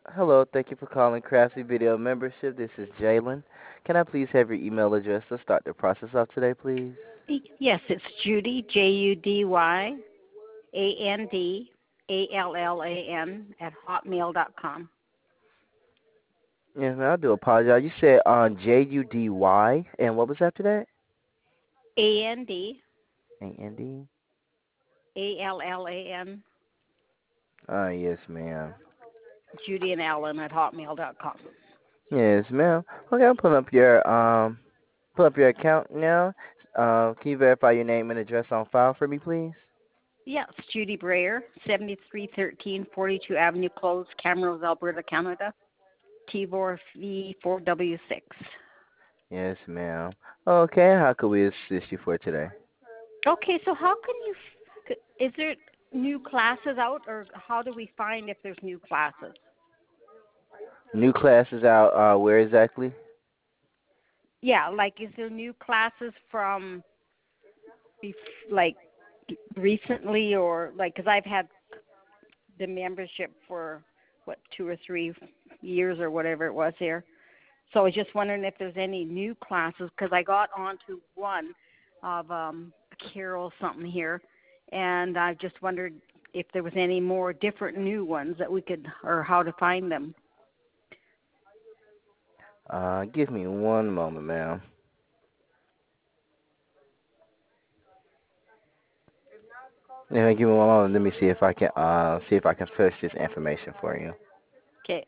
Hello, thank you for calling Craftsy Video Membership. This is Jalen. Can I please have your email address to start the process off today, please? Yes, it's Judy, JudyAndallan at hotmail.com. Yes, ma'am, I do apologize. You said on Judy, and what was after that? AND A-N-D? ALLAN, Yes, ma'am. Judy and Allen at hotmail.com. Yes, ma'am. Okay, I'm pull up your account now. Can you verify your name and address on file for me, please? Yes, Judy Brayer, 7313 42 Avenue Close, Camrose, Alberta, Canada, T4 V4W6. Yes, ma'am. Okay, how can we assist you for today? Okay, so how can is there new classes out, or how do we find if there's new classes? New classes out, where exactly? Yeah, like is there new classes from like recently, or like, because I've had the membership for what 2 or 3 years or whatever it was here. So I was just wondering if there's any new classes, because I got onto one of Carol something here, and I just wondered if there was any more different new ones that we could, or how to find them. Give me one moment, ma'am. Yeah, give me one moment. Let me see if I can search this information for you. Okay.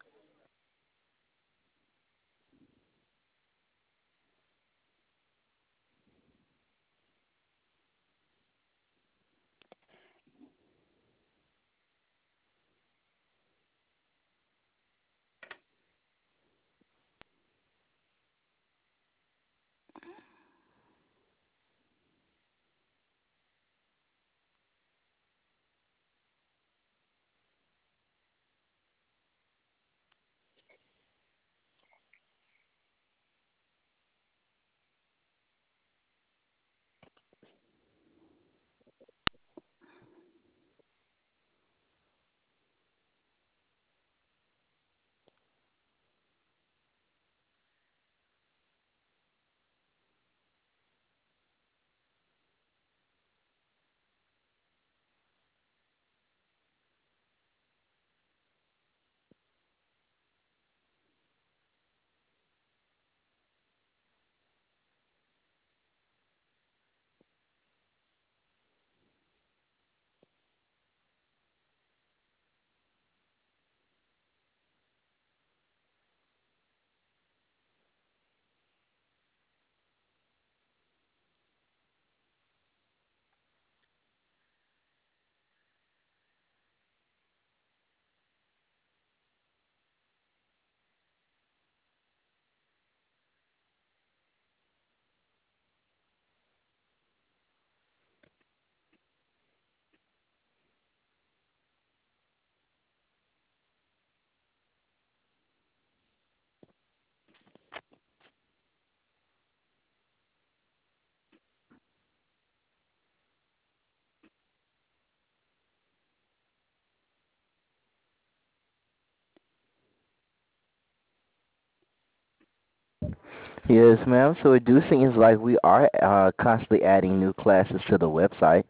Yes, ma'am. So it do seems like we are constantly adding new classes to the website.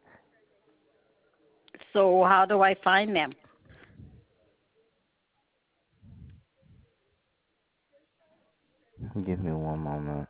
So how do I find them? Give me one moment.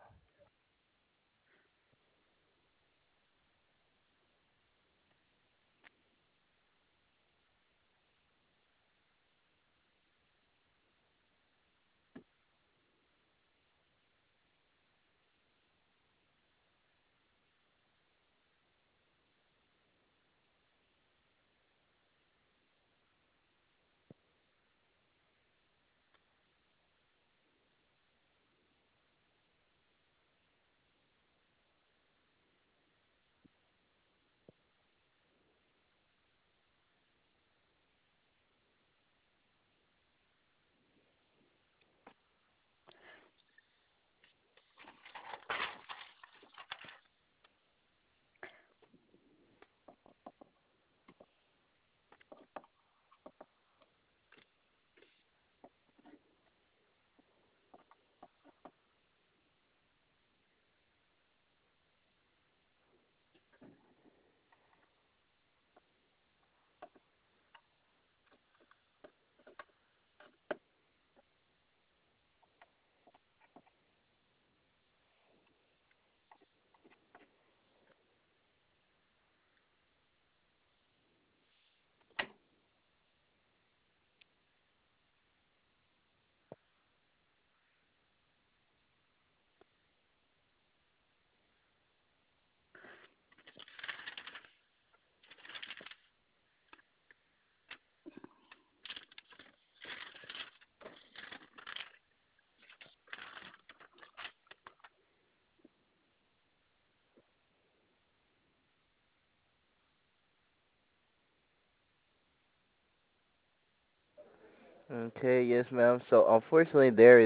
Okay, yes, ma'am. So unfortunately,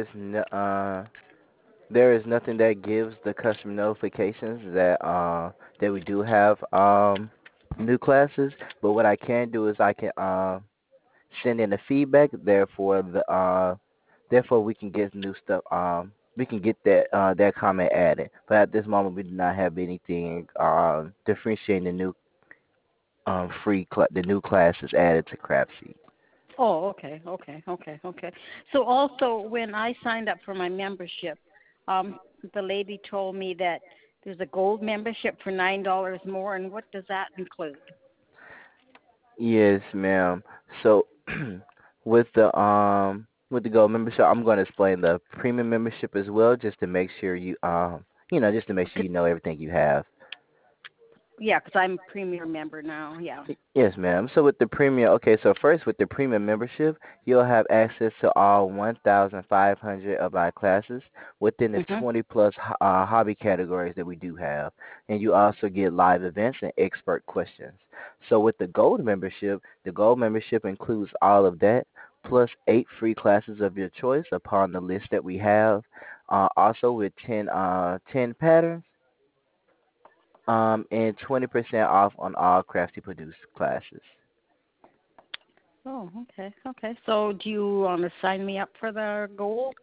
there is nothing that gives the customer notifications that we do have new classes. But what I can do is I can send in the feedback. Therefore we can get new stuff. We can get that comment added. But at this moment, we do not have anything differentiating the new classes added to Crapseed. Oh, okay. So also, when I signed up for my membership, the lady told me that there's a gold membership for $9 more, and what does that include? Yes, ma'am. So with the gold membership, I'm going to explain the premium membership as well, just to make sure just to make sure you know everything you have. Yeah, because I'm a premier member now. Yeah. Yes, ma'am. So with the premium, okay, so first with the premium membership, you'll have access to all 1,500 of our classes within the Mhm. 20 plus hobby categories that we do have. And you also get live events and expert questions. So with the gold membership includes all of that, plus 8 free classes of your choice upon the list that we have. Also with 10 patterns, and 20% off on all Crafty produced classes. Oh, okay. So, do you want to sign me up for the gold?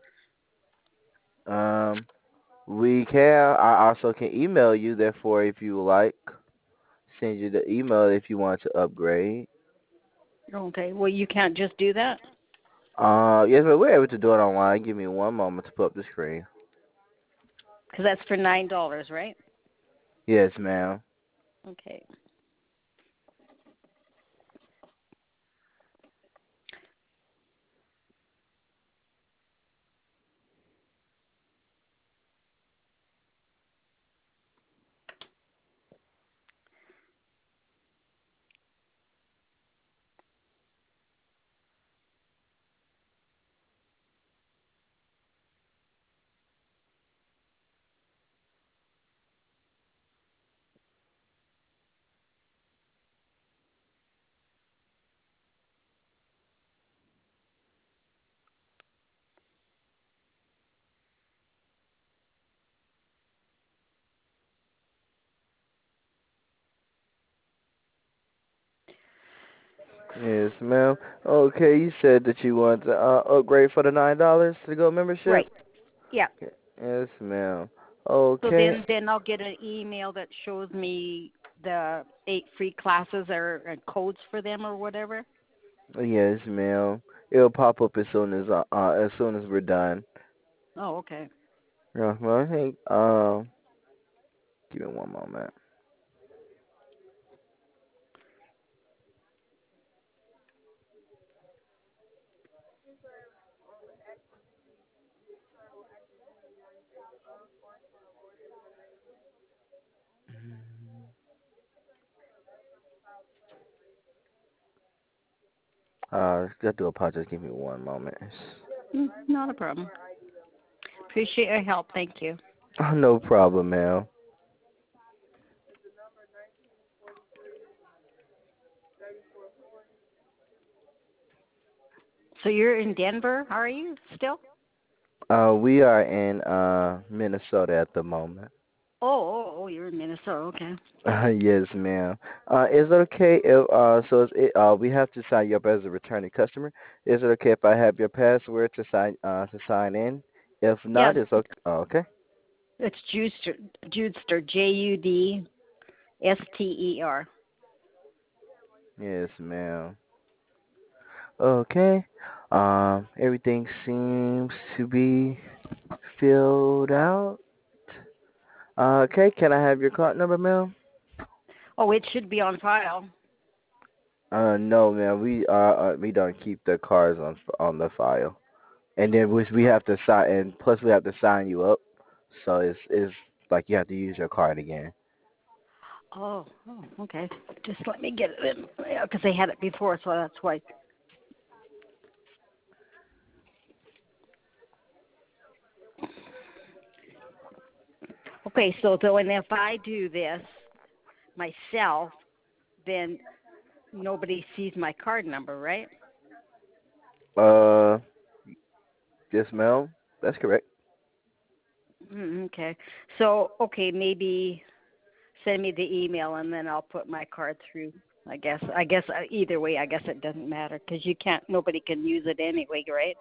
Um, we can. I also can email you. Therefore, if you like, send you the email if you want to upgrade. Okay. Well, you can't just do that Yes, but we're able to do it online. Give me one moment to pull up the screen. because that's for $9, right? Yes, ma'am. Okay. Yes, ma'am. Okay, you said that you want to upgrade for the $9 to go membership. Right. Yeah. Yes, ma'am. So Okay. then I'll get an email that shows me the 8 free classes or codes for them or whatever. Yes, ma'am. It'll pop up as soon as we're done. Oh, okay. Yeah, well, I think give me one moment. Got to apologize. Give me one moment. Not a problem. Appreciate your help. Thank you. No problem, ma'am. So you're in Denver, are you still? We are in Minnesota at the moment. You're in Minnesota. Okay. Yes, ma'am. Is it okay if we have to sign you up as a returning customer? Is it okay if I have your password to sign in? If Yeah, not, it's okay. Oh, okay. it's Judster, Judster. Yes, ma'am. Okay. Everything seems to be filled out. Okay. Can I have your card number, ma'am? Oh, it should be on file. No, ma'am. We don't keep the cards on the file. And then we have to sign, and plus we have to sign you up. So it's like you have to use your card again. Okay. Just let me get it in because they had it before, so that's why. Okay, so and if I do this myself, then nobody sees my card number, right? Uh, yes, ma'am. That's correct. Okay. So, okay, maybe send me the email and then I'll put my card through. I guess either way, I guess it doesn't matter because you can't. Nobody can use it anyway, right?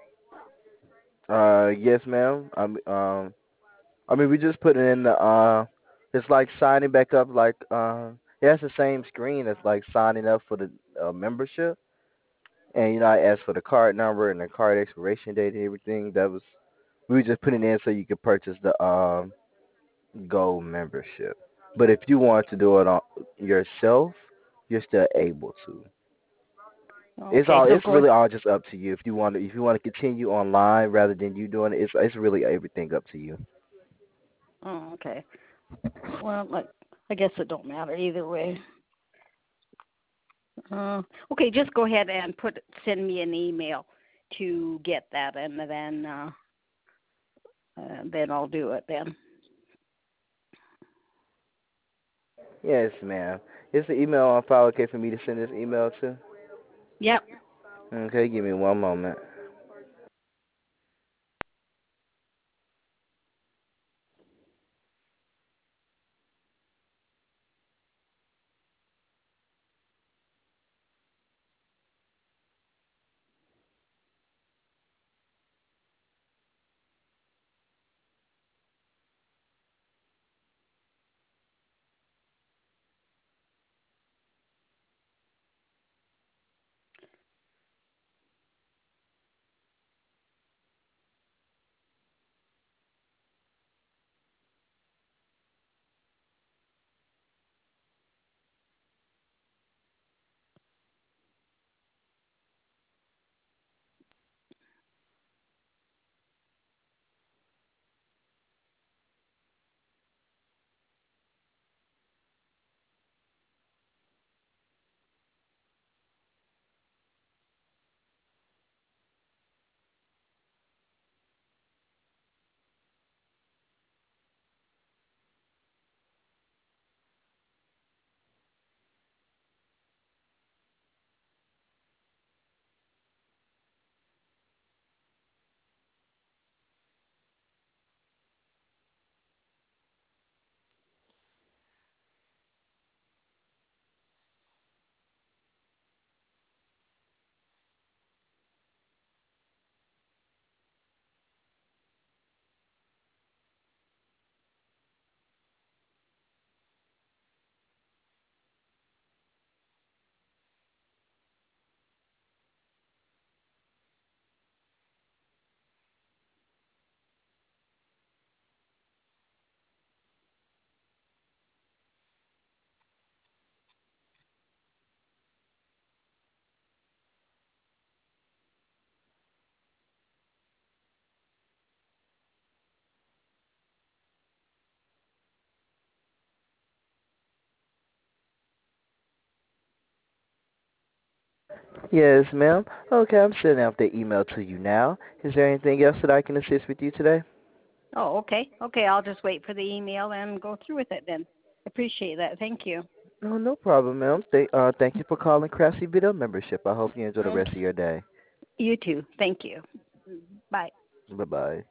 Yes, ma'am. I mean, we just put it in the it's like signing back up. Like it has the same screen as like signing up for the membership. And I asked for the card number and the card expiration date and everything. That was we were just putting it in so you could purchase the gold membership. But if you want to do it on yourself, you're still able to. It's Okay. all. So It's go. really all just up to you. If you want to continue online rather than you doing it, it's really everything up to you. Oh, okay. Well, like, I guess it don't matter either way. Uh, okay, just go ahead and send me an email to get that, and then I'll do it then. Yes, ma'am. Is the email on file okay for me to send this email to? Yep. Okay, give me one moment. Yes, ma'am. Okay, I'm sending out the email to you now. Is there anything else that I can assist with you today? Oh, okay. Okay, I'll just wait for the email and go through with it then. Appreciate that. Thank you. No, no problem, ma'am. Thank you for calling Craftsy Video Membership. I hope you enjoy the rest of Okay. your day. You too. Thank you. Bye. Bye bye.